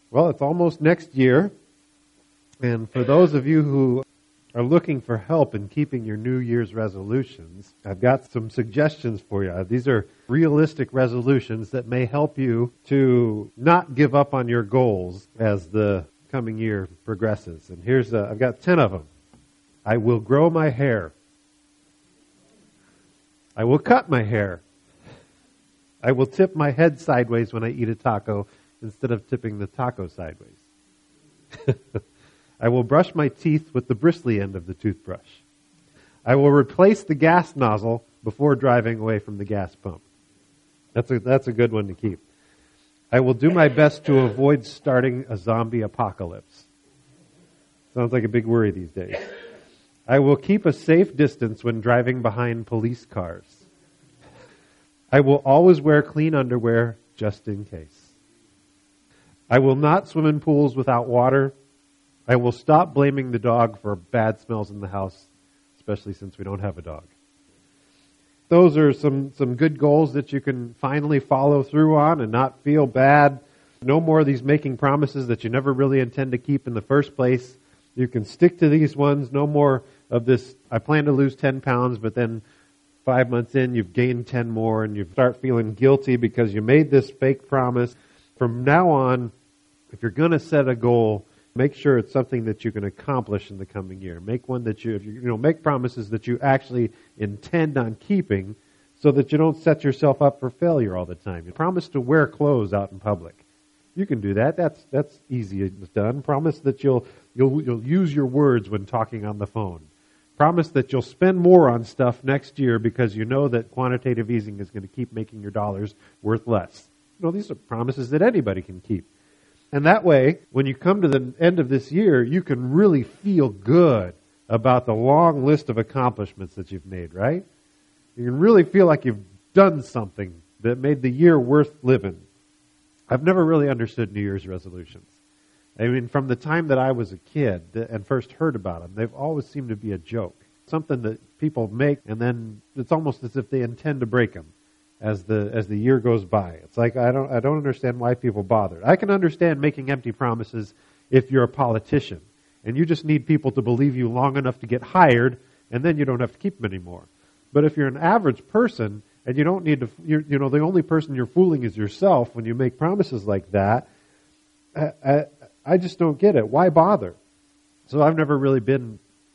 Well, it's almost next year, and for those of you who are looking for help in keeping your New Year's resolutions, I've got some suggestions for you. These are realistic resolutions that may help you to not give up on your goals as the coming year progresses. And I've got 10 of them. I will grow my hair. I will cut my hair. I will tip my head sideways when I eat a taco instead of tipping the taco sideways. I will brush my teeth with the bristly end of the toothbrush. I will replace the gas nozzle before driving away from the gas pump. That's a good one to keep. I will do my best to avoid starting a zombie apocalypse. Sounds like a big worry these days. I will keep a safe distance when driving behind police cars. I will always wear clean underwear just in case. I will not swim in pools without water. I will stop blaming the dog for bad smells in the house, especially since we don't have a dog. Those are some good goals that you can finally follow through on and not feel bad. No more of these making promises that you never really intend to keep in the first place. You can stick to these ones. No more of this, I plan to lose 10 pounds, but then 5 months in, you've gained 10 more, and you start feeling guilty because you made this fake promise. From now on, if you're going to set a goal, make sure it's something that you can accomplish in the coming year. Make one that make promises that you actually intend on keeping, so that you don't set yourself up for failure all the time. You promise to wear clothes out in public. You can do that. That's easy done. Promise that you'll use your words when talking on the phone. Promise that you'll spend more on stuff next year because you know that quantitative easing is going to keep making your dollars worth less. These are promises that anybody can keep. And that way, when you come to the end of this year, you can really feel good about the long list of accomplishments that you've made, right? You can really feel like you've done something that made the year worth living. I've never really understood New Year's resolutions. I mean, from the time that I was a kid and first heard about them, they've always seemed to be a joke. Something that people make, and then it's almost as if they intend to break them as the year goes by. It's like, I don't understand why people bother. I can understand making empty promises if you're a politician, and you just need people to believe you long enough to get hired, and then you don't have to keep them anymore. But if you're an average person, and you don't need to, the only person you're fooling is yourself when you make promises like that, I just don't get it. Why bother? So I've never really been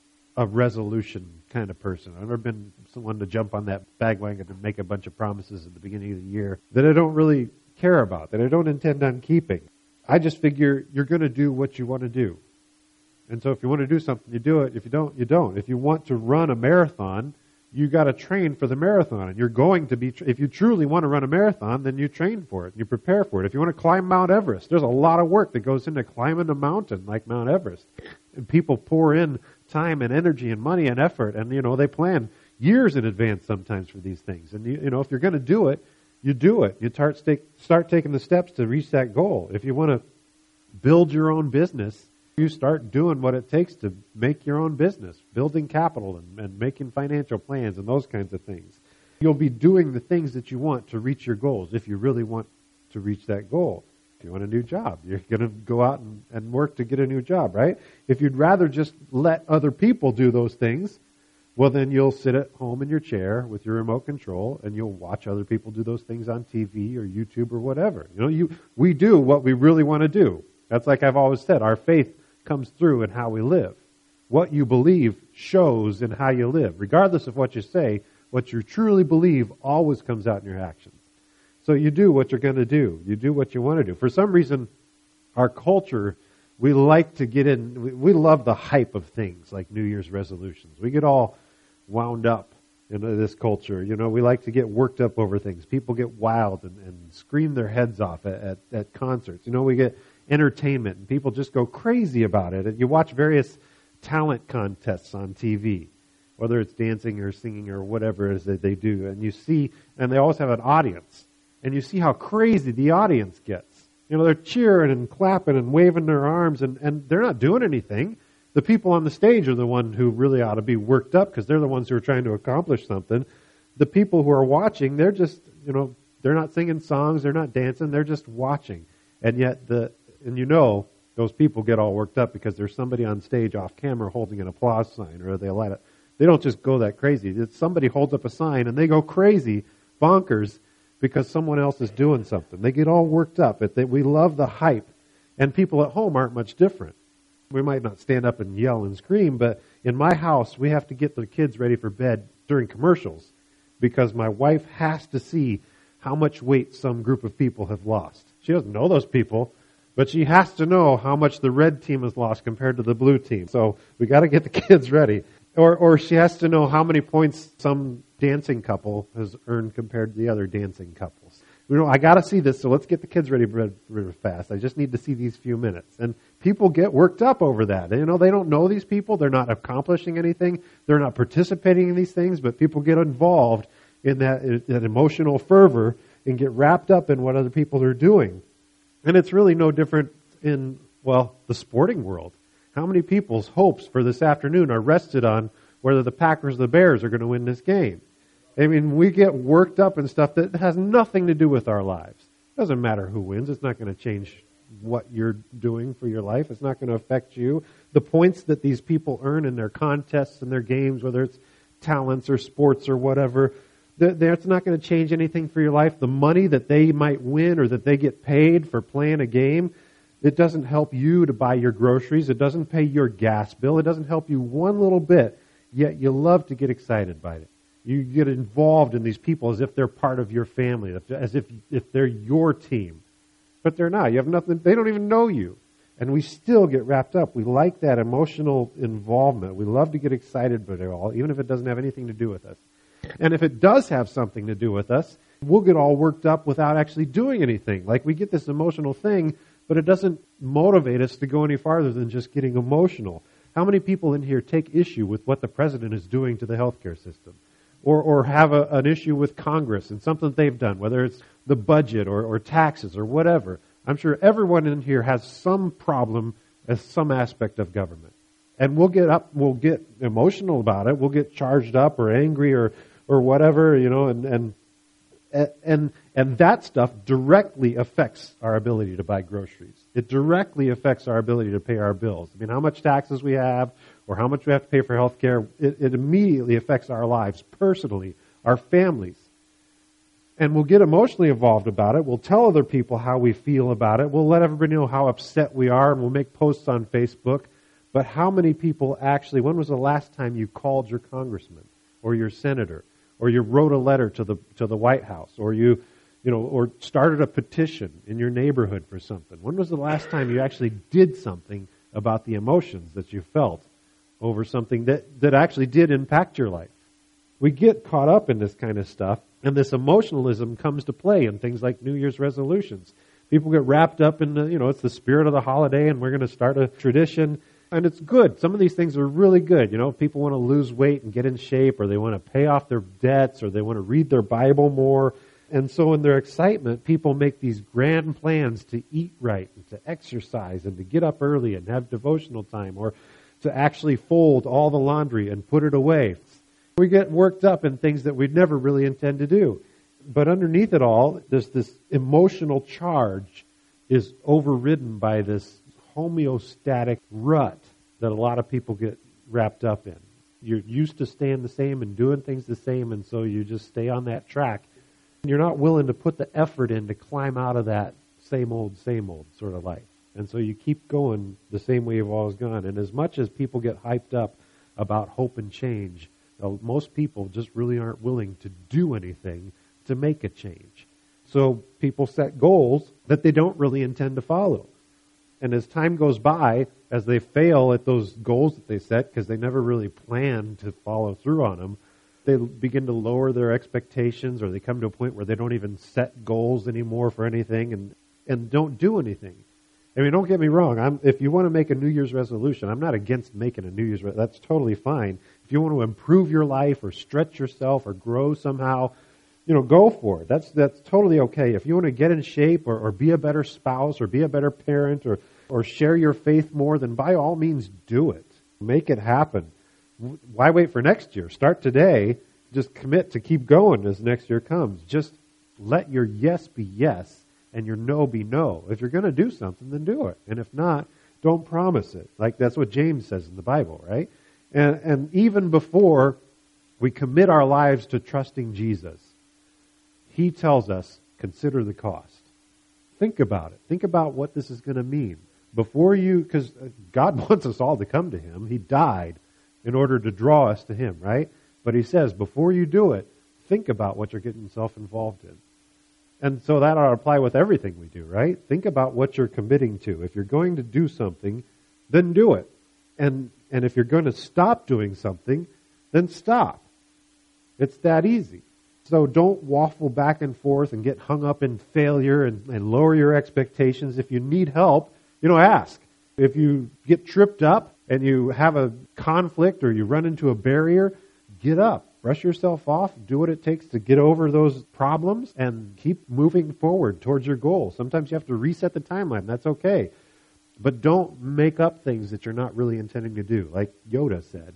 a resolution kind of person. I've never been someone to jump on that bandwagon and make a bunch of promises at the beginning of the year that I don't really care about, that I don't intend on keeping. I just figure you're going to do what you want to do. And so if you want to do something, you do it. If you don't, you don't. If you want to run a marathon, you got to train for the marathon. And you're going to be, if you truly want to run a marathon, then you train for it. You prepare for it. If you want to climb Mount Everest, there's a lot of work that goes into climbing a mountain like Mount Everest. And people pour in time and energy and money and effort. And, they plan years in advance sometimes for these things. And, if you're going to do it, you do it. You start taking the steps to reach that goal. If you want to build your own business, you start doing what it takes to make your own business, building capital and making financial plans and those kinds of things. You'll be doing the things that you want to reach your goals if you really want to reach that goal. If you want a new job, you're going to go out and work to get a new job, right? If you'd rather just let other people do those things, well, then you'll sit at home in your chair with your remote control and you'll watch other people do those things on TV or YouTube or whatever. We do what we really want to do. That's like I've always said, our faith comes through in how we live. What you believe shows in how you live. Regardless of what you say, what you truly believe always comes out in your actions. So you do what you're going to do. You do what you want to do. For some reason, our culture, we like to get in, we love the hype of things like New Year's resolutions. We get all wound up in this culture. We like to get worked up over things. People get wild and scream their heads off at concerts. We get entertainment, and people just go crazy about it. And you watch various talent contests on TV, whether it's dancing or singing or whatever it is that they do, and you see, and they always have an audience, and you see how crazy the audience gets. They're cheering and clapping and waving their arms, and they're not doing anything. The people on the stage are the one who really ought to be worked up because they're the ones who are trying to accomplish something. The people who are watching, they're just, they're not singing songs, they're not dancing, they're just watching. And yet And those people get all worked up because there's somebody on stage off camera holding an applause sign, or they let it. They don't just go that crazy. It's somebody holds up a sign and they go crazy, bonkers, because someone else is doing something. They get all worked up. We love the hype. And people at home aren't much different. We might not stand up and yell and scream, but in my house, we have to get the kids ready for bed during commercials because my wife has to see how much weight some group of people have lost. She doesn't know those people, but she has to know how much the red team has lost compared to the blue team. So we got to get the kids ready. Or she has to know how many points some dancing couple has earned compared to the other dancing couples. I got to see this, so let's get the kids ready really fast. I just need to see these few minutes. And people get worked up over that. They don't know these people. They're not accomplishing anything. They're not participating in these things, but people get involved in that emotional fervor and get wrapped up in what other people are doing. And it's really no different in, the sporting world. How many people's hopes for this afternoon are rested on whether the Packers or the Bears are going to win this game? I mean, we get worked up in stuff that has nothing to do with our lives. It doesn't matter who wins. It's not going to change what you're doing for your life. It's not going to affect you. The points that these people earn in their contests and their games, whether it's talents or sports or whatever, that's not going to change anything for your life. The money that they might win or that they get paid for playing a game, it doesn't help you to buy your groceries. It doesn't pay your gas bill. It doesn't help you one little bit, yet you love to get excited by it. You get involved in these people as if they're part of your family, as if they're your team. But they're not. You have nothing. They don't even know you. And we still get wrapped up. We like that emotional involvement. We love to get excited by it all, even if it doesn't have anything to do with us. And if it does have something to do with us, we'll get all worked up without actually doing anything. Like we get this emotional thing, but it doesn't motivate us to go any farther than just getting emotional. How many people in here take issue with what the president is doing to the healthcare system? Or have an issue with Congress and something they've done, whether it's the budget or taxes or whatever. I'm sure everyone in here has some problem as some aspect of government. And we'll get emotional about it. We'll get charged up or angry or whatever, and that stuff directly affects our ability to buy groceries. It directly affects our ability to pay our bills. I mean, how much taxes we have or how much we have to pay for health care, it immediately affects our lives personally, our families. And we'll get emotionally involved about it. We'll tell other people how we feel about it. We'll let everybody know how upset we are, and we'll make posts on Facebook. But how many people actually, when was the last time you called your congressman or your senator, or you wrote a letter to the White House, or or started a petition in your neighborhood for something? When was the last time you actually did something about the emotions that you felt over something that actually did impact your life? We get caught up in this kind of stuff, and this emotionalism comes to play in things like New Year's resolutions. People get wrapped up in it's the spirit of the holiday, and we're going to start a tradition. And it's good. Some of these things are really good. People want to lose weight and get in shape, or they want to pay off their debts, or they want to read their Bible more. And so in their excitement, people make these grand plans to eat right and to exercise and to get up early and have devotional time, or to actually fold all the laundry and put it away. We get worked up in things that we'd never really intend to do. But underneath it all, there's this emotional charge is overridden by this homeostatic rut that a lot of people get wrapped up in. You're used to staying the same and doing things the same, and so you just stay on that track. You're not willing to put the effort in to climb out of that same old sort of life. And so you keep going the same way you've always gone. And as much as people get hyped up about hope and change, most people just really aren't willing to do anything to make a change. So people set goals that they don't really intend to follow. And as time goes by, as they fail at those goals that they set, because they never really planned to follow through on them, they begin to lower their expectations, or they come to a point where they don't even set goals anymore for anything and don't do anything. I mean, don't get me wrong. If you want to make a New Year's resolution, I'm not against making a New Year's resolution. That's totally fine. If you want to improve your life or stretch yourself or grow somehow, go for it. That's totally okay. If you want to get in shape or be a better spouse or be a better parent or share your faith more, then by all means do it. Make it happen. Why wait for next year? Start today. Just commit to keep going as next year comes. Just let your yes be yes and your no be no. If you're going to do something, then do it. And if not, don't promise it. Like that's what James says in the Bible, right? And even before we commit our lives to trusting Jesus, he tells us, consider the cost. Think about it. Think about what this is going to mean. Because God wants us all to come to him. He died in order to draw us to him, right? But he says, before you do it, think about what you're getting yourself involved in. And so that ought to apply with everything we do, right? Think about what you're committing to. If you're going to do something, then do it. And if you're going to stop doing something, then stop. It's that easy. So don't waffle back and forth and get hung up in failure and lower your expectations. If you need help, ask. If you get tripped up and you have a conflict or you run into a barrier, get up. Brush yourself off. Do what it takes to get over those problems and keep moving forward towards your goal. Sometimes you have to reset the timeline. That's okay. But don't make up things that you're not really intending to do. Like Yoda said,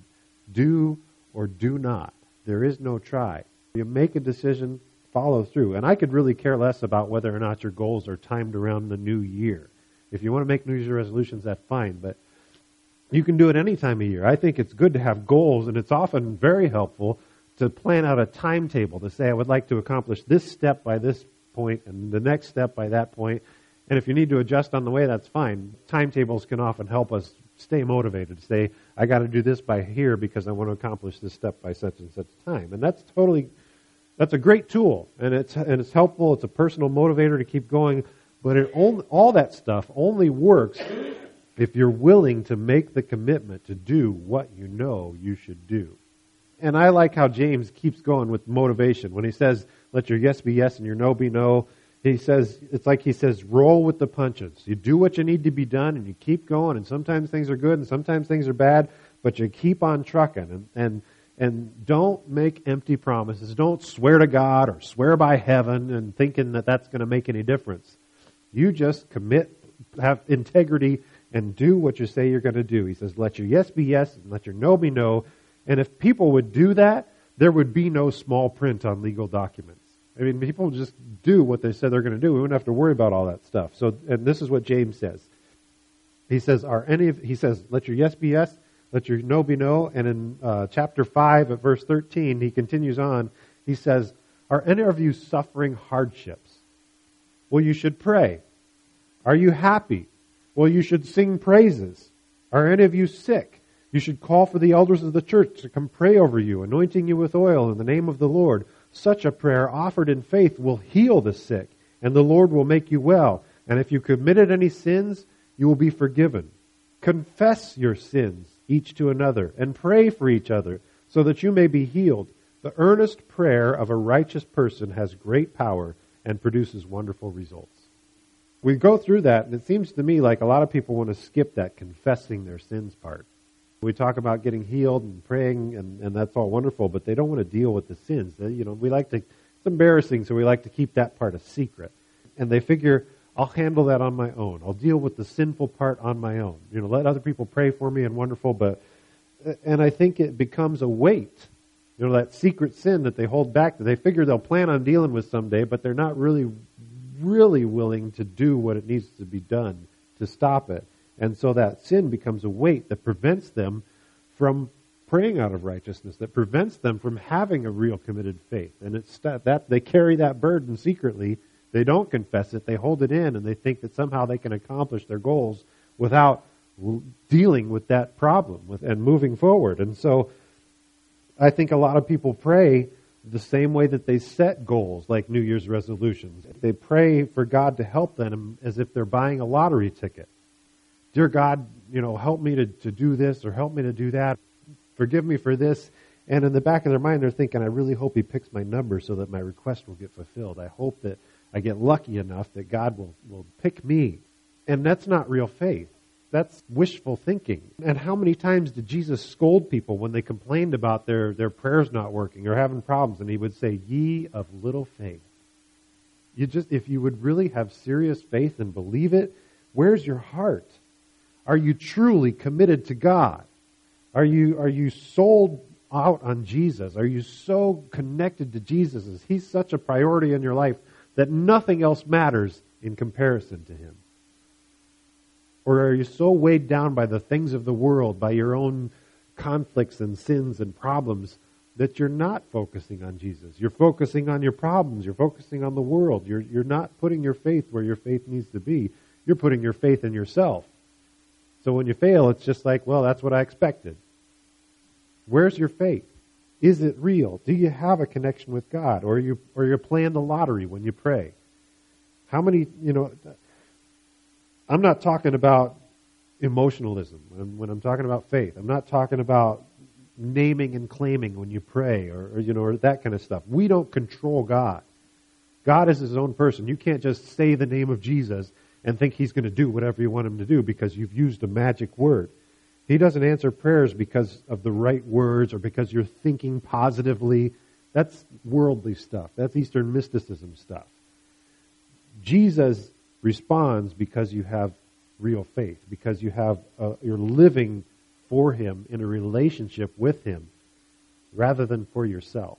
do or do not. There is no try. You make a decision, follow through. And I could really care less about whether or not your goals are timed around the new year. If you want to make New Year's resolutions, that's fine. But you can do it any time of year. I think it's good to have goals, and it's often very helpful to plan out a timetable to say, I would like to accomplish this step by this point and the next step by that point. And if you need to adjust on the way, that's fine. Timetables can often help us stay motivated. Say, I got to do this by here because I want to accomplish this step by such and such time. And that's a great tool, and it's helpful. It's a personal motivator to keep going. But all that stuff only works if you're willing to make the commitment to do what you know you should do. And I like how James keeps going with motivation. When he says, let your yes be yes and your no be no, it's like he says, roll with the punches. You do what you need to be done and you keep going, and sometimes things are good and sometimes things are bad, but you keep on trucking. And don't make empty promises. Don't swear to God or swear by heaven and thinking that that's going to make any difference. You just commit, have integrity, and do what you say you're going to do. He says, let your yes be yes and let your no be no. And if people would do that, there would be no small print on legal documents. I mean, people just do what they said they're going to do. We wouldn't have to worry about all that stuff. So, and this is what James says. He says, let your yes be yes, let your no be no. And in chapter 5 at verse 13, he continues on. He says, are any of you suffering hardships? Well, you should pray. Are you happy? Well, you should sing praises. Are any of you sick? You should call for the elders of the church to come pray over you, anointing you with oil in the name of the Lord. Such a prayer offered in faith will heal the sick, and the Lord will make you well. And if you committed any sins, you will be forgiven. Confess your sins each to another, and pray for each other, so that you may be healed. The earnest prayer of a righteous person has great power and produces wonderful results. We go through that, and it seems to me like a lot of people want to skip that confessing their sins part. We talk about getting healed and praying, and that's all wonderful, but they don't want to deal with the sins. It's embarrassing, so we like to keep that part a secret. And they figure, I'll handle that on my own. I'll deal with the sinful part on my own. Let other people pray for me and wonderful, and I think it becomes a weight. That secret sin that they hold back, that they figure they'll plan on dealing with someday, but they're not really willing to do what it needs to be done to stop it. And so that sin becomes a weight that prevents them from praying out of righteousness, that prevents them from having a real committed faith. And it's that they carry that burden secretly. They don't confess it. They hold it in, and they think that somehow they can accomplish their goals without dealing with that problem and moving forward. And so I think a lot of people pray the same way that they set goals, like New Year's resolutions. They pray for God to help them as if they're buying a lottery ticket. Dear God, help me to do this or help me to do that. Forgive me for this. And in the back of their mind, they're thinking, I really hope he picks my number so that my request will get fulfilled. I hope that I get lucky enough that God will pick me. And that's not real faith. That's wishful thinking. And how many times did Jesus scold people when they complained about their prayers not working or having problems? And he would say, ye of little faith. If you would really have serious faith and believe it, where's your heart? Are you truly committed to God? Are you sold out on Jesus? Are you so connected to Jesus? Is he such a priority in your life that nothing else matters in comparison to Him? Or are you so weighed down by the things of the world, by your own conflicts and sins and problems, that you're not focusing on Jesus? You're focusing on your problems. You're focusing on the world. You're not putting your faith where your faith needs to be. You're putting your faith in yourself. So when you fail, it's just like, well, that's what I expected. Where's your faith? Is it real? Do you have a connection with God? Or you're playing the lottery when you pray? How many, I'm not talking about emotionalism when I'm talking about faith. I'm not talking about naming and claiming when you pray or that kind of stuff. We don't control God. God is His own person. You can't just say the name of Jesus and think He's going to do whatever you want Him to do because you've used a magic word. He doesn't answer prayers because of the right words or because you're thinking positively. That's worldly stuff. That's Eastern mysticism stuff. Jesus responds because you have real faith, because you're living for Him in a relationship with Him rather than for yourself.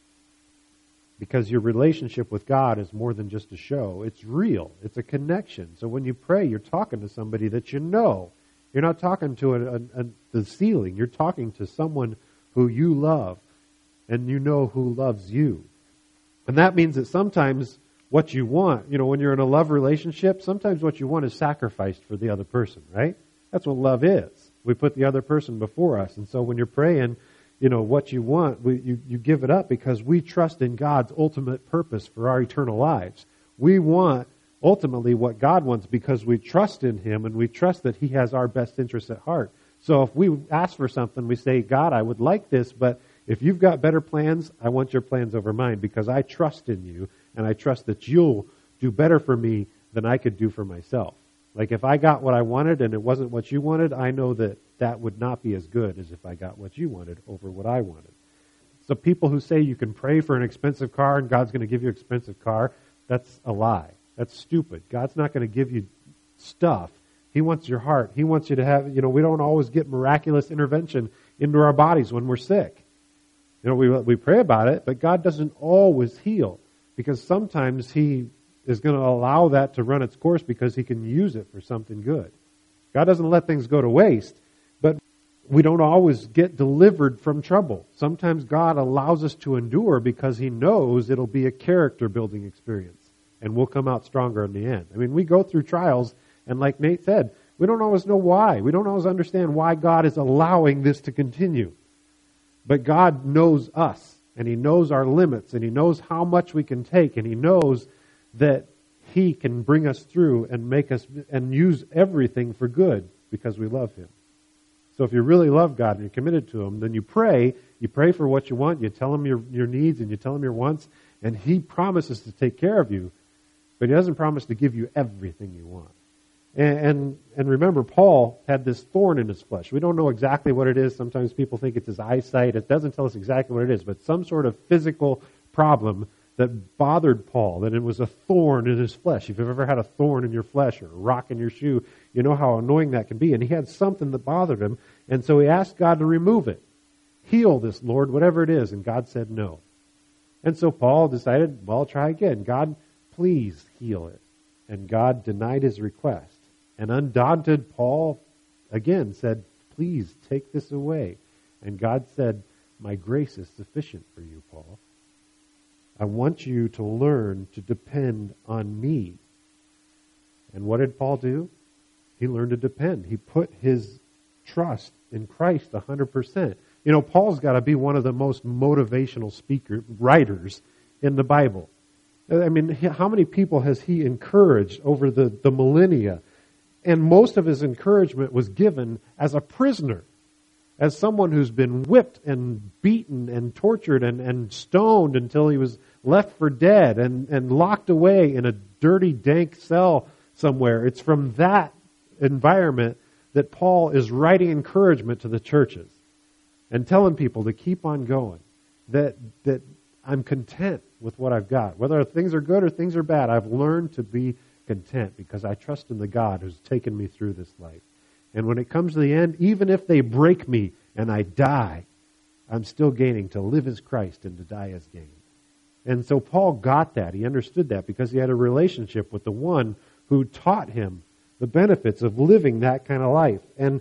Because your relationship with God is more than just a show. It's real. It's a connection. So when you pray, you're talking to somebody that you know. You're not talking to the ceiling. You're talking to someone who you love and you know who loves you. And that means that sometimes what you want, when you're in a love relationship, sometimes what you want is sacrificed for the other person, right? That's what love is. We put the other person before us. And so when you're praying, what you want, you give it up because we trust in God's ultimate purpose for our eternal lives. We want ultimately what God wants because we trust in Him and we trust that He has our best interests at heart. So if we ask for something, we say, God, I would like this, but if you've got better plans, I want your plans over mine because I trust in you and I trust that you'll do better for me than I could do for myself. Like if I got what I wanted and it wasn't what you wanted, I know that would not be as good as if I got what you wanted over what I wanted. So people who say you can pray for an expensive car and God's going to give you an expensive car, that's a lie. That's stupid. God's not going to give you stuff. He wants your heart. He wants you to have, we don't always get miraculous intervention into our bodies when we're sick. We pray about it, but God doesn't always heal because sometimes He is going to allow that to run its course because He can use it for something good. God doesn't let things go to waste, but we don't always get delivered from trouble. Sometimes God allows us to endure because He knows it'll be a character-building experience, and we'll come out stronger in the end. I mean, we go through trials, and like Nate said, we don't always know why. We don't always understand why God is allowing this to continue. But God knows us, and He knows our limits, and He knows how much we can take, and He knows that He can bring us through and make us and use everything for good because we love Him. So if you really love God and you're committed to Him, then you pray for what you want, you tell Him your needs and you tell Him your wants, and He promises to take care of you, but He doesn't promise to give you everything you want. And remember, Paul had this thorn in his flesh. We don't know exactly what it is. Sometimes people think it's his eyesight. It doesn't tell us exactly what it is, but some sort of physical problem that bothered Paul, that it was a thorn in his flesh. If you've ever had a thorn in your flesh or a rock in your shoe, you know how annoying that can be. And he had something that bothered him, and so he asked God to remove it. Heal this, Lord, whatever it is. And God said no. And so Paul decided, well, I'll try again. God, please heal it. And God denied his request. And undaunted, Paul again said, please take this away. And God said, my grace is sufficient for you, Paul. I want you to learn to depend on me. And what did Paul do? He learned to depend. He put his trust in Christ 100%. Paul's got to be one of the most motivational writers in the Bible. I mean, how many people has he encouraged over the millennia? And most of his encouragement was given as a prisoner, as someone who's been whipped and beaten and tortured and stoned until he was left for dead and locked away in a dirty, dank cell somewhere. It's from that environment that Paul is writing encouragement to the churches and telling people to keep on going, that I'm content with what I've got. Whether things are good or things are bad, I've learned to be content because I trust in the God who's taken me through this life. And when it comes to the end, even if they break me and I die, I'm still gaining. To live as Christ and to die as gain. And so Paul got that. He understood that because he had a relationship with the one who taught him the benefits of living that kind of life.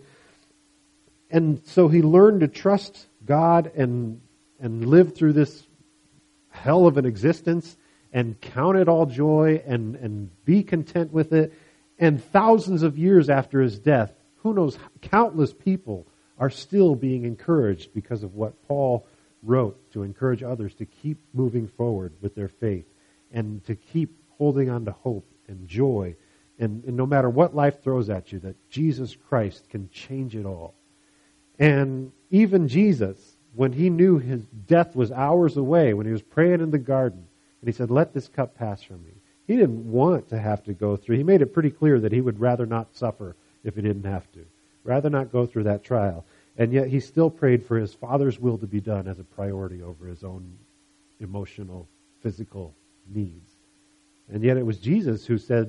And so he learned to trust God and live through this hell of an existence and count it all joy and be content with it. And thousands of years after his death, who knows, countless people are still being encouraged because of what Paul wrote to encourage others to keep moving forward with their faith and to keep holding on to hope and joy. And no matter what life throws at you, that Jesus Christ can change it all. And even Jesus, when he knew his death was hours away, when he was praying in the garden, and he said, "Let this cup pass from me," he didn't want to have to go through. He made it pretty clear that he would rather not suffer if he didn't have to. Rather not go through that trial. And yet he still prayed for his Father's will to be done as a priority over his own emotional, physical needs. And yet it was Jesus who said,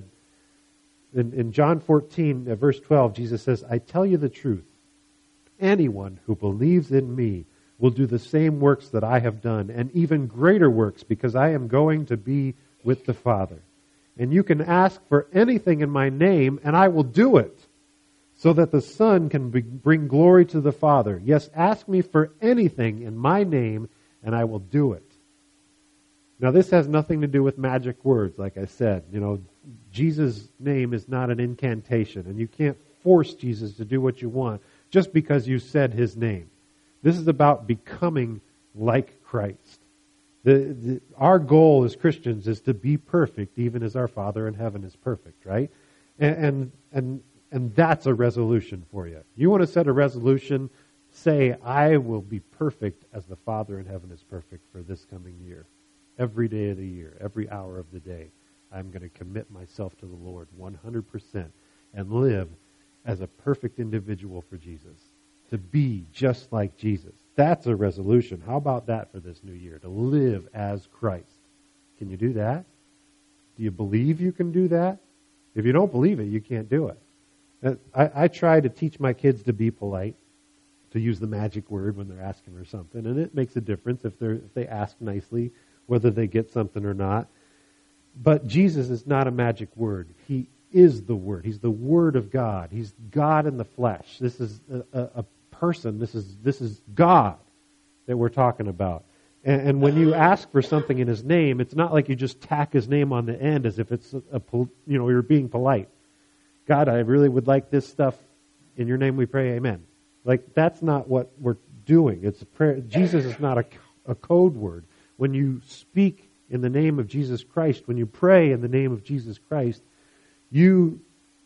in John 14, verse 12, Jesus says, "I tell you the truth. Anyone who believes in me will do the same works that I have done, and even greater works, because I am going to be with the Father. And you can ask for anything in my name, and I will do it, so that the Son can bring glory to the Father. Yes, ask me for anything in my name, and I will do it." Now, this has nothing to do with magic words, like I said. Jesus' name is not an incantation, and you can't force Jesus to do what you want just because you said his name. This is about becoming like Christ. Our goal as Christians is to be perfect, even as our Father in heaven is perfect, right? And that's a resolution for you. You want to set a resolution, say, "I will be perfect as the Father in heaven is perfect for this coming year. Every day of the year, every hour of the day, I'm going to commit myself to the Lord 100% and live as a perfect individual for Jesus, to be just like Jesus." That's a resolution. How about that for this new year? To live as Christ. Can you do that? Do you believe you can do that? If you don't believe it, you can't do it. I try to teach my kids to be polite, to use the magic word when they're asking for something, and it makes a difference if they ask nicely, whether they get something or not. But Jesus is not a magic word. He is the Word. He's the Word of God. He's God in the flesh. This is a person. This is God that we're talking about. And when you ask for something in his name, it's not like you just tack his name on the end as if it's you're being polite. "God, I really would like this stuff. In your name we pray, amen." Like, that's not what we're doing. It's a prayer. Jesus is not a code word. When you speak in the name of Jesus Christ, when you pray in the name of Jesus Christ, you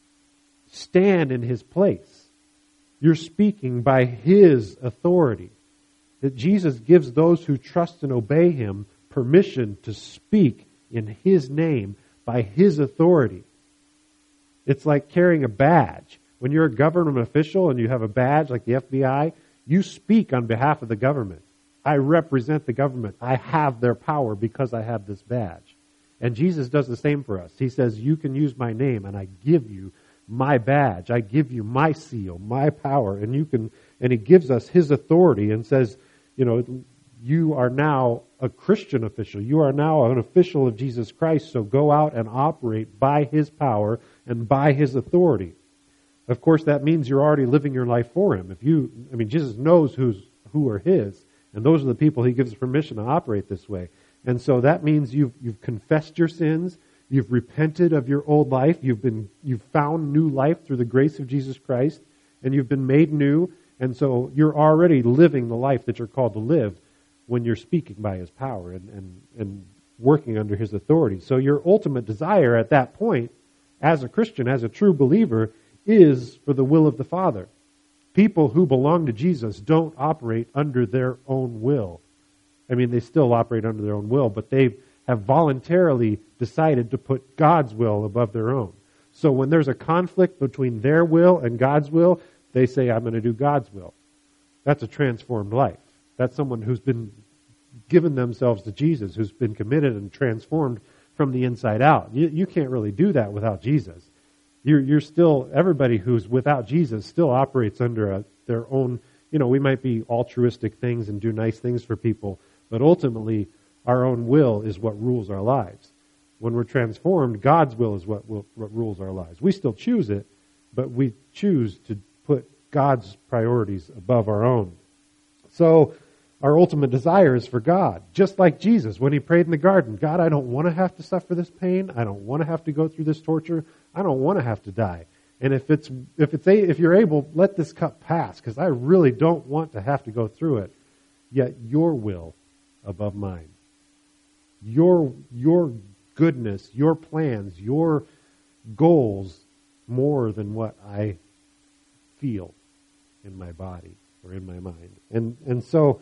stand in his place. You're speaking by his authority. That Jesus gives those who trust and obey him permission to speak in his name by his authority. It's like carrying a badge. When you're a government official and you have a badge like the FBI, you speak on behalf of the government. I represent the government. I have their power because I have this badge. And Jesus does the same for us. He says, "You can use my name and I give you my badge. I give you my seal, my power." And he gives us his authority and says, you are now a Christian official. You are now an official of Jesus Christ. So go out and operate by his power and by his authority. Of course, that means you're already living your life for him. Jesus knows who are his. And those are the people he gives permission to operate this way. And so that means you've confessed your sins, you've repented of your old life, you've found new life through the grace of Jesus Christ, and you've been made new. And so you're already living the life that you're called to live when you're speaking by his power and working under his authority. So your ultimate desire at that point, as a Christian, as a true believer, is for the will of the Father. People who belong to Jesus don't operate under their own will. They still operate under their own will, but they have voluntarily decided to put God's will above their own. So when there's a conflict between their will and God's will, they say, "I'm going to do God's will." That's a transformed life. That's someone who's been given themselves to Jesus, who's been committed and transformed from the inside out. You can't really do that without Jesus. You're still, everybody who's without Jesus still operates under their own, we might be altruistic things and do nice things for people, but ultimately our own will is what rules our lives. When we're transformed, God's will is what rules our lives. We still choose it, but we choose to put God's priorities above our own. So our ultimate desire is for God. Just like Jesus, when he prayed in the garden, God, I don't want to have to suffer this pain. I don't want to have to go through this torture. I don't want to have to die. And if you're able, let this cup pass, because I really don't want to have to go through it. Yet your will above mine. Your goodness, your plans, your goals more than what I feel in my body or in my mind. And so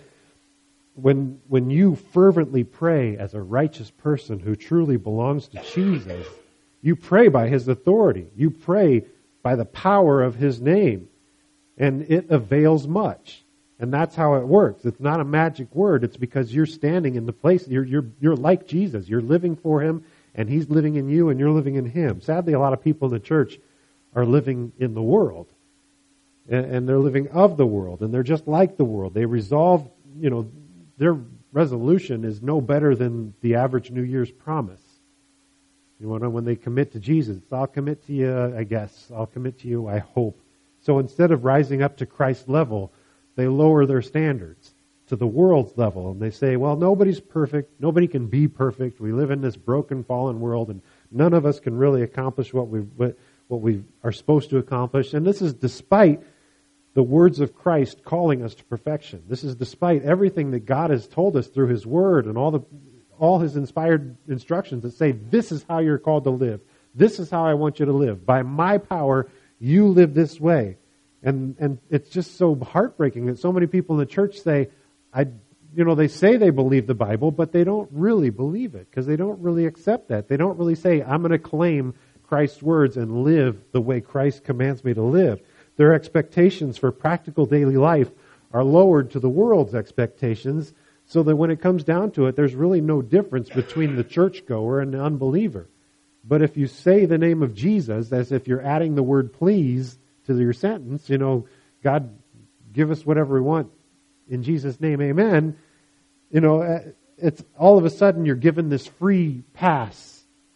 when you fervently pray as a righteous person who truly belongs to Jesus, you pray by his authority. You pray by the power of his name. And it avails much. And that's how it works. It's not a magic word. It's because you're standing in the place. You're like Jesus. You're living for him, and he's living in you, and you're living in him. Sadly, a lot of people in the church are living in the world. And they're living of the world. And they're just like the world. They resolve, their resolution is no better than the average New Year's promise. When they commit to Jesus, I'll commit to you, I guess. I'll commit to you, I hope. So instead of rising up to Christ's level, they lower their standards to the world's level. And they say, well, nobody's perfect. Nobody can be perfect. We live in this broken, fallen world, and none of us can really accomplish what we are supposed to accomplish. And this is despite the words of Christ calling us to perfection. This is despite everything that God has told us through his word and all his inspired instructions that say, this is how you're called to live. This is how I want you to live. By my power, you live this way. And it's just so heartbreaking that so many people in the church say, they say they believe the Bible, but they don't really believe it because they don't really accept that. They don't really say, I'm going to claim Christ's words and live the way Christ commands me to live. Their expectations for practical daily life are lowered to the world's expectations, so that when it comes down to it, there's really no difference between the churchgoer and the unbeliever. But if you say the name of Jesus as if you're adding the word please to your sentence, God, give us whatever we want in Jesus' name, amen. It's all of a sudden you're given this free pass.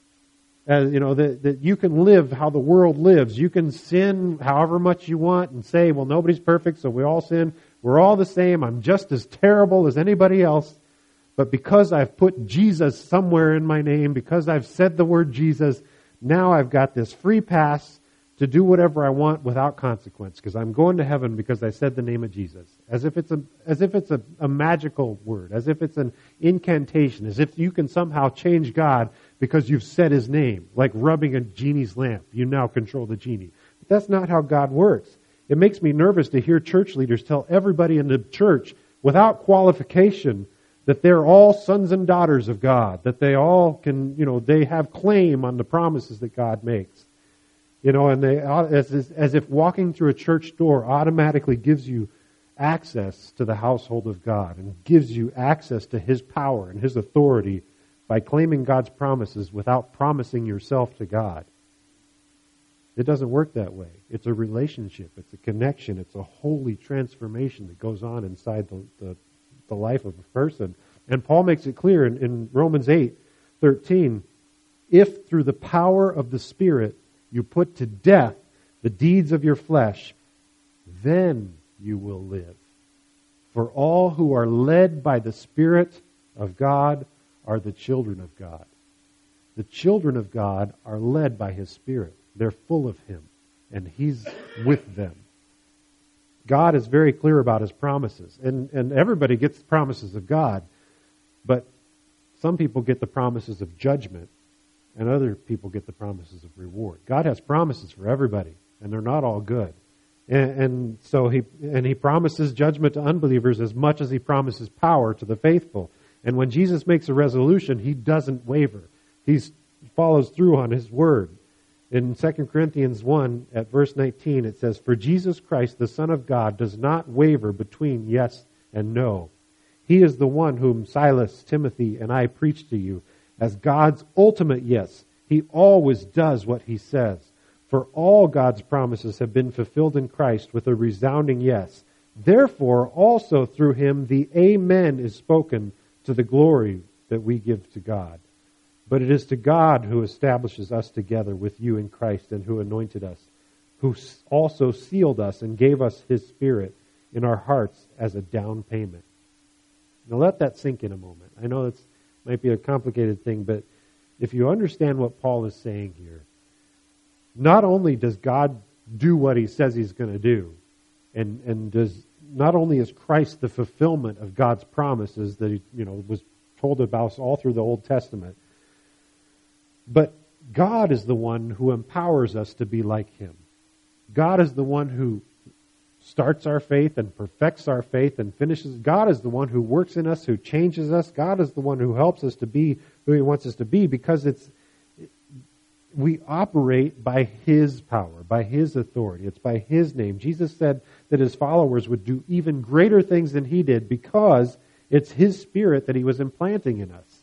That you can live how the world lives. You can sin however much you want and say, well, nobody's perfect, so we all sin. We're all the same. I'm just as terrible as anybody else. But because I've put Jesus somewhere in my name, because I've said the word Jesus, now I've got this free pass to do whatever I want without consequence, because I'm going to heaven because I said the name of Jesus. As if it's a magical word, as if it's an incantation, as if you can somehow change God because you've said his name, like rubbing a genie's lamp. You now control the genie. But that's not how God works. It makes me nervous to hear church leaders tell everybody in the church without qualification that they're all sons and daughters of God, that they all can, they have claim on the promises that God makes. And they, as if walking through a church door automatically gives you access to the household of God and gives you access to his power and his authority by claiming God's promises without promising yourself to God. It doesn't work that way. It's a relationship. It's a connection. It's a holy transformation that goes on inside the life of a person. And Paul makes it clear in Romans 8:13, if through the power of the Spirit you put to death the deeds of your flesh, then you will live. For all who are led by the Spirit of God are the children of God. The children of God are led by his Spirit. They're full of him, and he's with them. God is very clear about his promises, and everybody gets the promises of God, but some people get the promises of judgment, and other people get the promises of reward. God has promises for everybody, and they're not all good. And so he promises judgment to unbelievers as much as he promises power to the faithful. And when Jesus makes a resolution, he doesn't waver. He follows through on his word. In 2 Corinthians 1 at verse 19, it says, for Jesus Christ, the Son of God, does not waver between yes and no. He is the one whom Silas, Timothy, and I preach to you as God's ultimate yes. He always does what he says. For all God's promises have been fulfilled in Christ with a resounding yes. Therefore, also through him, the Amen is spoken to the glory that we give to God. But it is to God who establishes us together with you in Christ and who anointed us, who also sealed us and gave us His Spirit in our hearts as a down payment. Now let that sink in a moment. I know it might be a complicated thing, but if you understand what Paul is saying here, not only does God do what He says He's going to do, and does not only is Christ the fulfillment of God's promises that He was told about all through the Old Testament, but God is the one who empowers us to be like Him. God is the one who starts our faith and perfects our faith and finishes. God is the one who works in us, who changes us. God is the one who helps us to be who He wants us to be, because we operate by His power, by His authority. It's by His name. Jesus said that His followers would do even greater things than He did because it's His Spirit that He was implanting in us.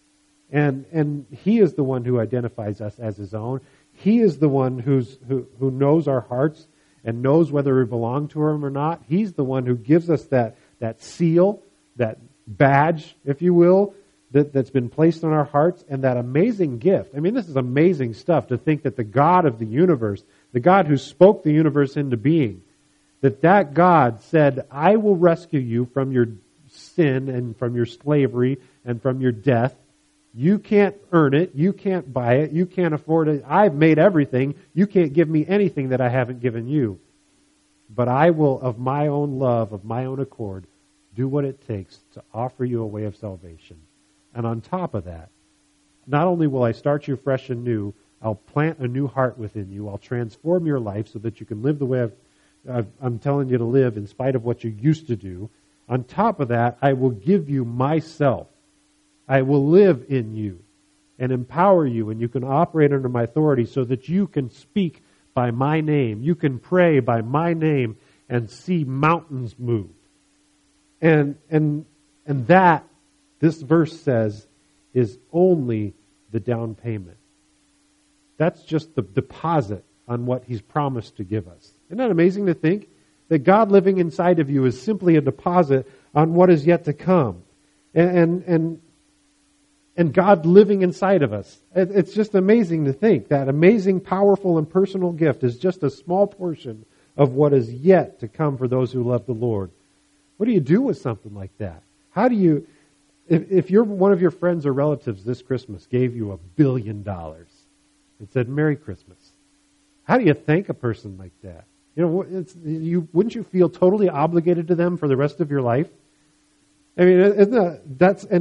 And He is the one who identifies us as His own. He is the one who knows our hearts and knows whether we belong to Him or not. He's the one who gives us that seal, that badge, if you will, that's been placed on our hearts, and that amazing gift. I mean, this is amazing stuff to think that the God of the universe, the God who spoke the universe into being, that God said, I will rescue you from your sin and from your slavery and from your death. You can't earn it. You can't buy it. You can't afford it. I've made everything. You can't give me anything that I haven't given you. But I will, of my own love, of my own accord, do what it takes to offer you a way of salvation. And on top of that, not only will I start you fresh and new, I'll plant a new heart within you. I'll transform your life so that you can live the way I'm telling you to live in spite of what you used to do. On top of that, I will give you myself. I will live in you and empower you, and you can operate under my authority so that you can speak by my name. You can pray by my name and see mountains move. And that, this verse says, is only the down payment. That's just the deposit on what He's promised to give us. Isn't that amazing to think? That God living inside of you is simply a deposit on what is yet to come. And God living inside of us. It's just amazing to think that amazing, powerful, and personal gift is just a small portion of what is yet to come for those who love the Lord. What do you do with something like that? How do you, if one of your friends or relatives this Christmas gave you $1 billion and said, Merry Christmas, how do you thank a person like that? Wouldn't you feel totally obligated to them for the rest of your life? I mean, and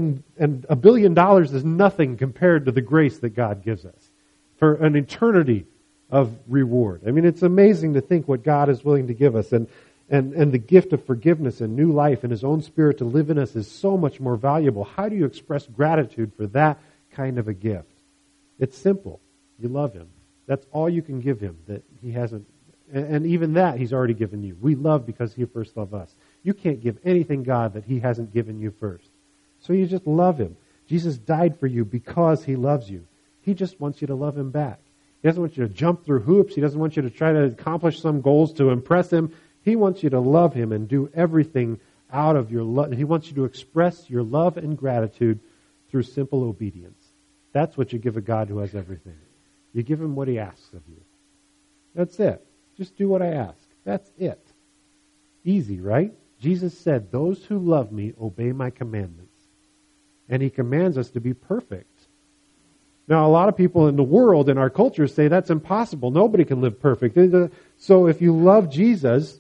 $1 billion is nothing compared to the grace that God gives us for an eternity of reward. I mean, it's amazing to think what God is willing to give us, and the gift of forgiveness and new life and His own Spirit to live in us is so much more valuable. How do you express gratitude for that kind of a gift? It's simple. You love Him. That's all you can give Him that He hasn't, and even that He's already given you. We love because He first loved us. You can't give anything God that He hasn't given you first. So you just love Him. Jesus died for you because He loves you. He just wants you to love Him back. He doesn't want you to jump through hoops. He doesn't want you to try to accomplish some goals to impress Him. He wants you to love Him and do everything out of your love. He wants you to express your love and gratitude through simple obedience. That's what you give a God who has everything. You give Him what He asks of you. That's it. Just do what I ask. That's it. Easy, right? Jesus said, those who love me obey my commandments. And He commands us to be perfect. Now, a lot of people in the world, in our culture, say that's impossible. Nobody can live perfect. So if you love Jesus,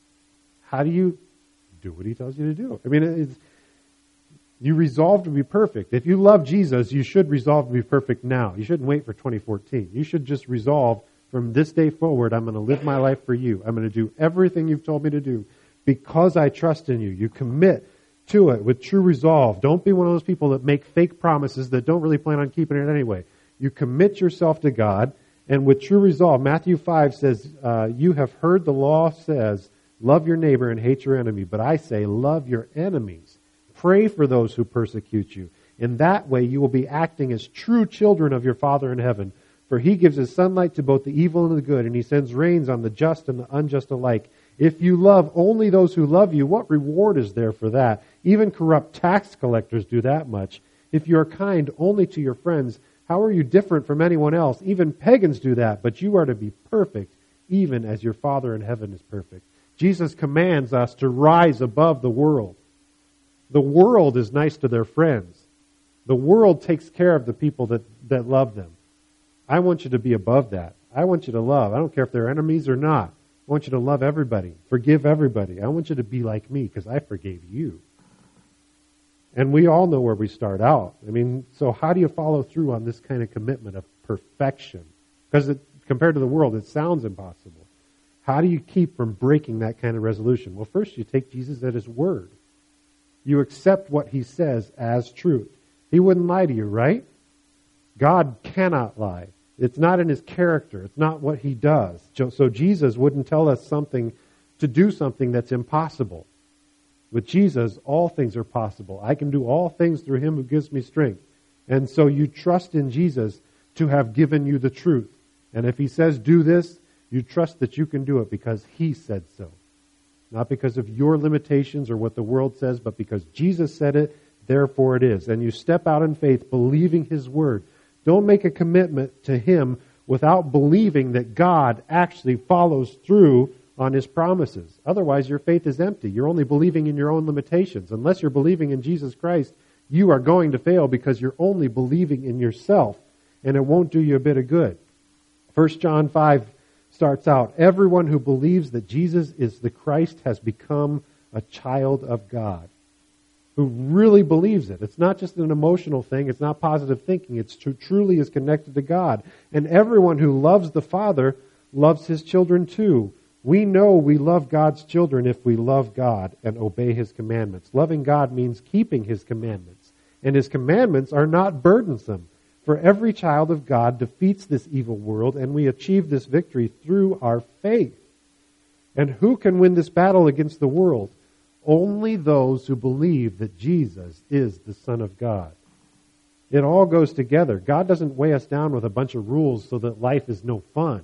how do you do what He tells you to do? I mean, you resolve to be perfect. If you love Jesus, you should resolve to be perfect now. You shouldn't wait for 2014. You should just resolve from this day forward, I'm going to live my life for you. I'm going to do everything you've told me to do because I trust in you. You commit to it with true resolve. Don't be one of those people that make fake promises that don't really plan on keeping it anyway. You commit yourself to God, and with true resolve. Matthew 5 says, you have heard the law says, love your neighbor and hate your enemy. But I say, love your enemies. Pray for those who persecute you. In that way, you will be acting as true children of your Father in heaven. For He gives His sunlight to both the evil and the good, and He sends rains on the just and the unjust alike. If you love only those who love you, what reward is there for that? Even corrupt tax collectors do that much. If you are kind only to your friends, how are you different from anyone else? Even pagans do that, but you are to be perfect, even as your Father in heaven is perfect. Jesus commands us to rise above the world. The world is nice to their friends. The world takes care of the people that love them. I want you to be above that. I want you to love. I don't care if they're enemies or not. I want you to love everybody, forgive everybody. I want you to be like me because I forgave you. And we all know where we start out. I mean, so how do you follow through on this kind of commitment of perfection? Because compared to the world, it sounds impossible. How do you keep from breaking that kind of resolution? Well, first you take Jesus at His word. You accept what He says as truth. He wouldn't lie to you, right? God cannot lie. It's not in His character. It's not what He does. So Jesus wouldn't tell us to do something that's impossible. With Jesus, all things are possible. I can do all things through Him who gives me strength. And so you trust in Jesus to have given you the truth. And if He says do this, you trust that you can do it because He said so. Not because of your limitations or what the world says, but because Jesus said it, therefore it is. And you step out in faith believing His word. Don't make a commitment to Him without believing that God actually follows through on His promises. Otherwise, your faith is empty. You're only believing in your own limitations. Unless you're believing in Jesus Christ, you are going to fail because you're only believing in yourself, and it won't do you a bit of good. 1 John 5 starts out, everyone who believes that Jesus is the Christ has become a child of God. Who really believes it. It's not just an emotional thing. It's not positive thinking. It's truly is connected to God. And everyone who loves the Father loves His children too. We know we love God's children if we love God and obey His commandments. Loving God means keeping His commandments. And His commandments are not burdensome. For every child of God defeats this evil world, and we achieve this victory through our faith. And who can win this battle against the world? Only those who believe that Jesus is the Son of God. It all goes together. God doesn't weigh us down with a bunch of rules so that life is no fun.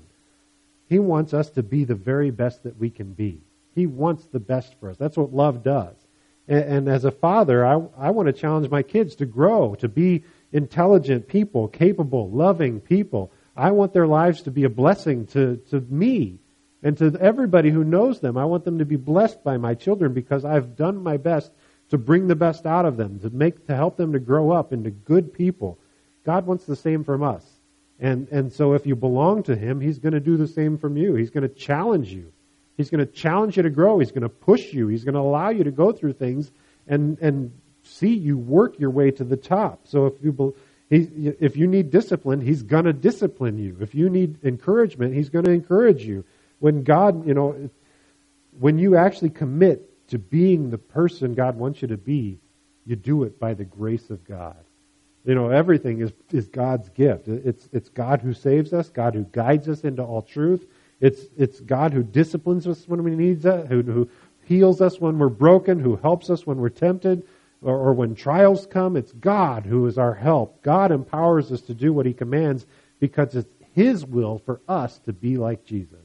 He wants us to be the very best that we can be. He wants the best for us. That's what love does. And as a father, I want to challenge my kids to grow, to be intelligent people, capable, loving people. I want their lives to be a blessing to me and to everybody who knows them. I want them to be blessed by my children because I've done my best to bring the best out of them, to help them to grow up into good people. God wants the same from us. And so if you belong to Him, He's going to do the same from you. He's going to challenge you. He's going to challenge you to grow. He's going to push you. He's going to allow you to go through things and see you work your way to the top. So if you need discipline, He's going to discipline you. If you need encouragement, He's going to encourage you. When God, when you actually commit to being the person God wants you to be, you do it by the grace of God. Everything is God's gift. It's God who saves us, God who guides us into all truth. It's God who disciplines us when we need that, who heals us when we're broken, who helps us when we're tempted, or when trials come. It's God who is our help. God empowers us to do what He commands because it's His will for us to be like Jesus.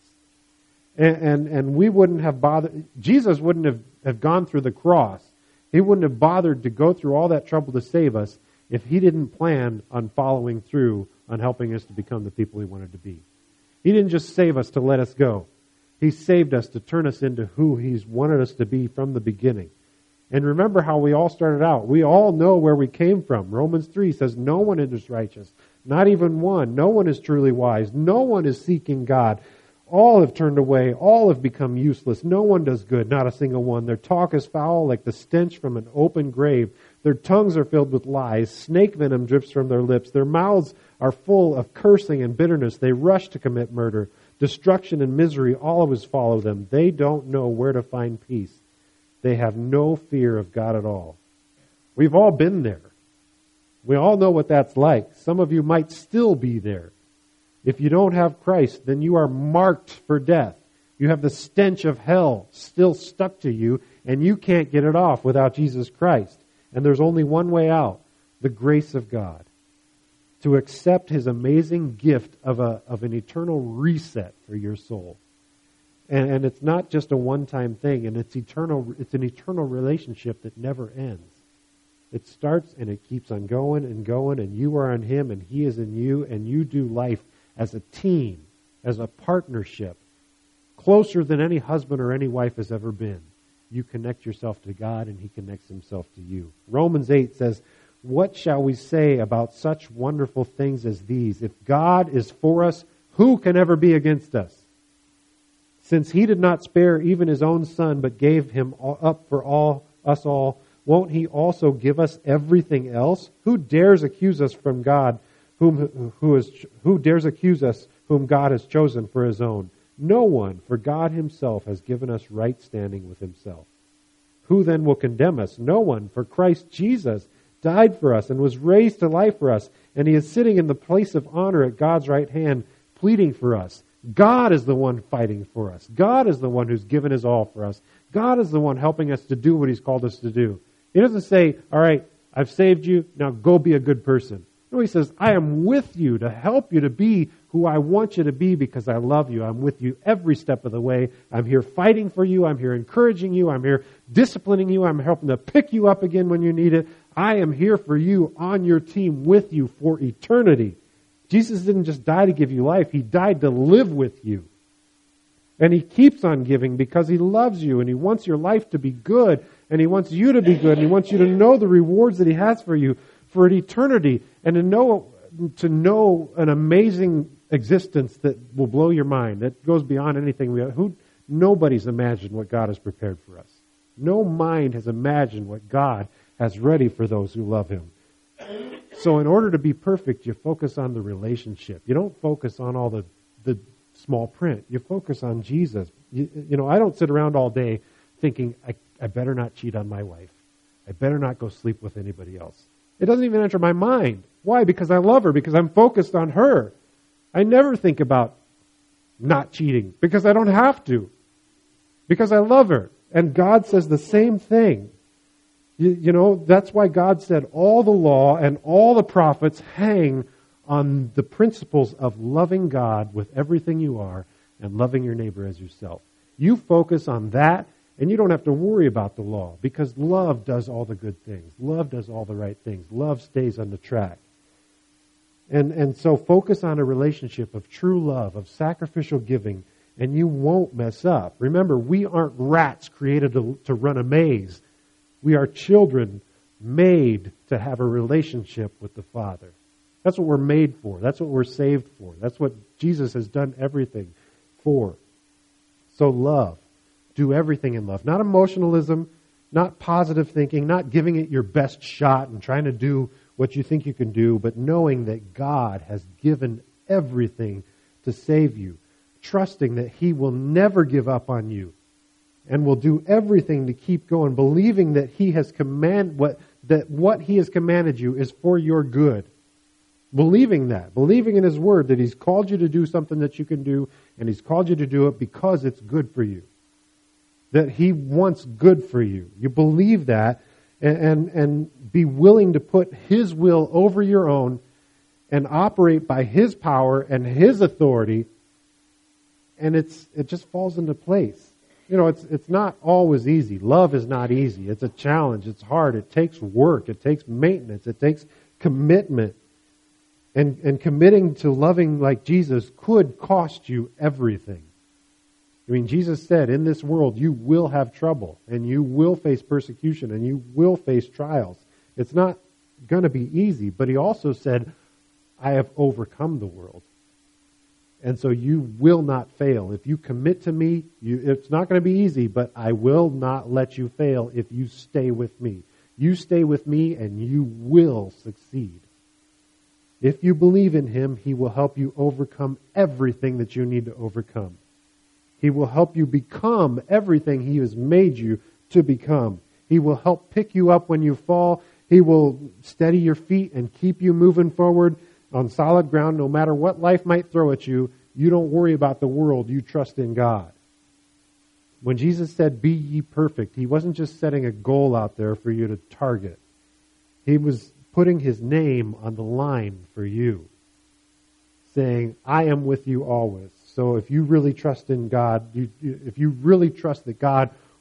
And we wouldn't have bothered, Jesus wouldn't have gone through the cross. He wouldn't have bothered to go through all that trouble to save us if He didn't plan on following through on helping us to become the people He wanted to be. He didn't just save us to let us go. He saved us to turn us into who He's wanted us to be from the beginning. And remember how we all started out. We all know where we came from. Romans 3 says, no one is righteous, not even one. No one is truly wise. No one is seeking God. All have turned away. All have become useless. No one does good, not a single one. Their talk is foul like the stench from an open grave. Their tongues are filled with lies. Snake venom drips from their lips. Their mouths are full of cursing and bitterness. They rush to commit murder. Destruction and misery always follow them. They don't know where to find peace. They have no fear of God at all. We've all been there. We all know what that's like. Some of you might still be there. If you don't have Christ, then you are marked for death. You have the stench of hell still stuck to you, and you can't get it off without Jesus Christ. And there's only one way out, the grace of God. To accept His amazing gift of an eternal reset for your soul. And it's not just a one-time thing, and it's an eternal relationship that never ends. It starts and it keeps on going and going, and you are in him and he is in you, and you do life as a team, as a partnership, closer than any husband or any wife has ever been. You connect yourself to God and he connects himself to you. Romans 8 says, "What shall we say about such wonderful things as these? If God is for us, who can ever be against us? Since he did not spare even his own son, but gave him up for us all, won't he also give us everything else? Who dares accuse us from God, who dares accuse us whom God has chosen for his own? No one, for God himself has given us right standing with himself. Who then will condemn us? No one, for Christ Jesus died for us and was raised to life for us, and he is sitting in the place of honor at God's right hand, pleading for us. God is the one fighting for us. God is the one who's given his all for us. God is the one helping us to do what he's called us to do. He doesn't say, all right, I've saved you, now go be a good person. No, he says, I am with you to help you to be who I want you to be because I love you. I'm with you every step of the way. I'm here fighting for you. I'm here encouraging you. I'm here disciplining you. I'm helping to pick you up again when you need it. I am here for you, on your team, with you for eternity. Jesus didn't just die to give you life. He died to live with you. And he keeps on giving because he loves you and he wants your life to be good and he wants you to be good and he wants you to know the rewards that he has for you for an eternity and to know an amazing existence that will blow your mind, that goes beyond anything nobody's imagined what God has prepared for us. No mind has imagined what God has ready for those who love him. So in order to be perfect, you focus on the relationship. You don't focus on all the small print. You focus on Jesus. You know, I don't sit around all day thinking, I better not cheat on my wife. I better not go sleep with anybody else. It doesn't even enter my mind. Why? Because I love her, because I'm focused on her. I never think about not cheating, because I don't have to. Because I love her. And God says the same thing. You know, that's why God said all the law and all the prophets hang on the principles of loving God with everything you are and loving your neighbor as yourself. You focus on that and you don't have to worry about the law because love does all the good things. Love does all the right things. Love stays on the track. And so focus on a relationship of true love, of sacrificial giving, and you won't mess up. Remember, we aren't rats created to run a maze. We are children made to have a relationship with the Father. That's what we're made for. That's what we're saved for. That's what Jesus has done everything for. So love. Do everything in love. Not emotionalism, not positive thinking, not giving it your best shot and trying to do what you think you can do, but knowing that God has given everything to save you. Trusting that he will never give up on you and will do everything to keep going, believing that he has what he has commanded you is for your good. Believing in his word, that he's called you to do something that you can do, and he's called you to do it because it's good for you. That he wants good for you. You believe that and be willing to put his will over your own and operate by his power and his authority, and it just falls into place. You know, it's not always easy. Love is not easy. It's a challenge. It's hard. It takes work. It takes maintenance. It takes commitment. And committing to loving like Jesus could cost you everything. I mean, Jesus said, in this world you will have trouble, and you will face persecution, and you will face trials. It's not going to be easy, but he also said, I have overcome the world. And so you will not fail. If you commit to me, it's not going to be easy, but I will not let you fail if you stay with me. You stay with me and you will succeed. If you believe in him, he will help you overcome everything that you need to overcome. He will help you become everything he has made you to become. He will help pick you up when you fall. He will steady your feet and keep you moving forward on solid ground. No matter what life might throw at you, you don't worry about the world. You trust in God. When Jesus said, be ye perfect, he wasn't just setting a goal out there for you to target. He was putting his name on the line for you, saying, I am with you always. So if you really trust in God, if you really trust that God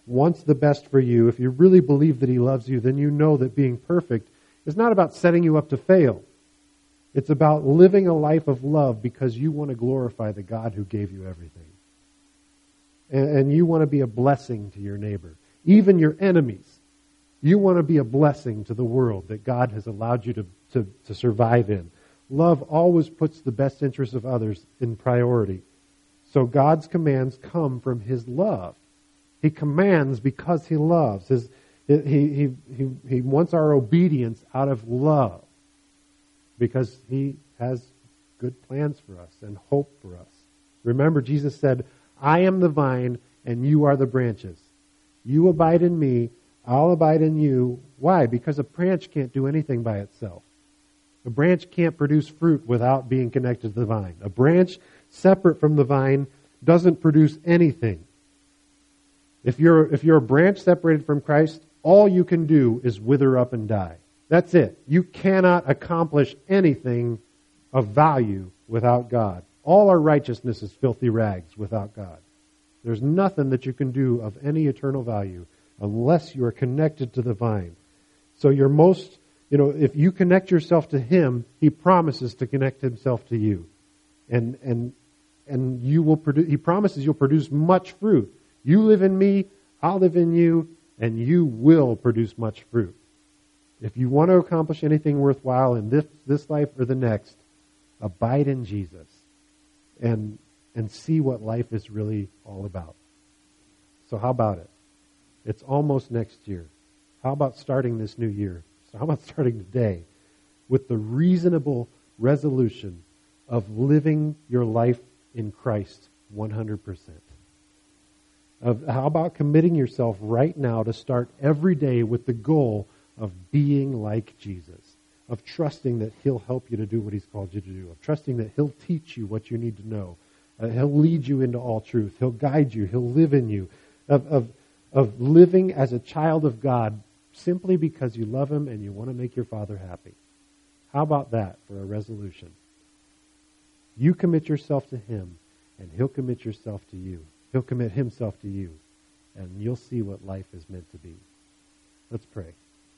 wants the best for you, if you really believe that he loves you, then you know that being perfect is not about setting you up to fail. It's about living a life of love because you want to glorify the God who gave you everything. And you want to be a blessing to your neighbor, even your enemies. You want to be a blessing to the world that God has allowed you to survive in. Love always puts the best interests of others in priority. So God's commands come from his love. He commands because he loves. He wants our obedience out of love because he has good plans for us and hope for us. Remember, Jesus said, I am the vine and you are the branches. You abide in me, I'll abide in you. Why? Because a branch can't do anything by itself. A branch can't produce fruit without being connected to the vine. A branch separate from the vine doesn't produce anything. If you're a branch separated from Christ, all you can do is wither up and die. That's it. You cannot accomplish anything of value without God. All our righteousness is filthy rags without God. There's nothing that you can do of any eternal value unless you are connected to the vine. So if you connect yourself to him, he promises to connect himself to you. And you will produce, he promises you'll produce much fruit. You live in me, I'll live in you, and you will produce much fruit. If you want to accomplish anything worthwhile in this life or the next, abide in Jesus and see what life is really all about. So how about it? It's almost next year. How about starting this new year? So how about starting today with the reasonable resolution of living your life in Christ 100%? How about committing yourself right now to start every day with the goal of being like Jesus, of trusting that he'll help you to do what he's called you to do, of trusting that he'll teach you what you need to know, he'll lead you into all truth, he'll guide you, he'll live in you, of living as a child of God simply because you love him and you want to make your Father happy. How about that for a resolution? You commit yourself to him and he'll commit yourself to you. He'll commit himself to you, and you'll see what life is meant to be. Let's pray.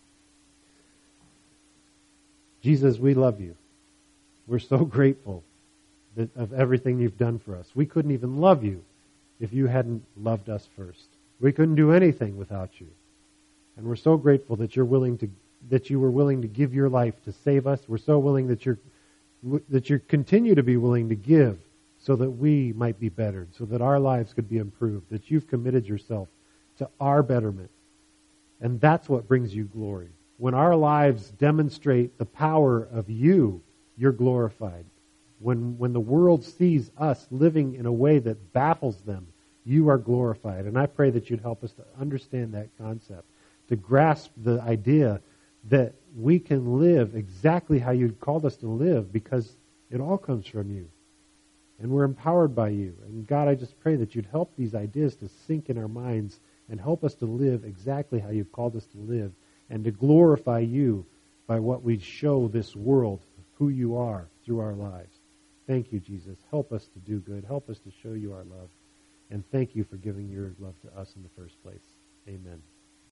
Jesus, we love you. We're so grateful of everything you've done for us. We couldn't even love you if you hadn't loved us first. We couldn't do anything without you. And we're so grateful that you were willing to give your life to save us. We're so willing that you continue to be willing to give so that we might be bettered, so that our lives could be improved, that you've committed yourself to our betterment. And that's what brings you glory. When our lives demonstrate the power of you, you're glorified. When the world sees us living in a way that baffles them, you are glorified. And I pray that you'd help us to understand that concept, to grasp the idea that we can live exactly how you'd called us to live because it all comes from you. And we're empowered by you. And God, I just pray that you'd help these ideas to sink in our minds and help us to live exactly how you've called us to live and to glorify you by what we show this world who you are through our lives. Thank you, Jesus. Help us to do good. Help us to show you our love. And thank you for giving your love to us in the first place. Amen.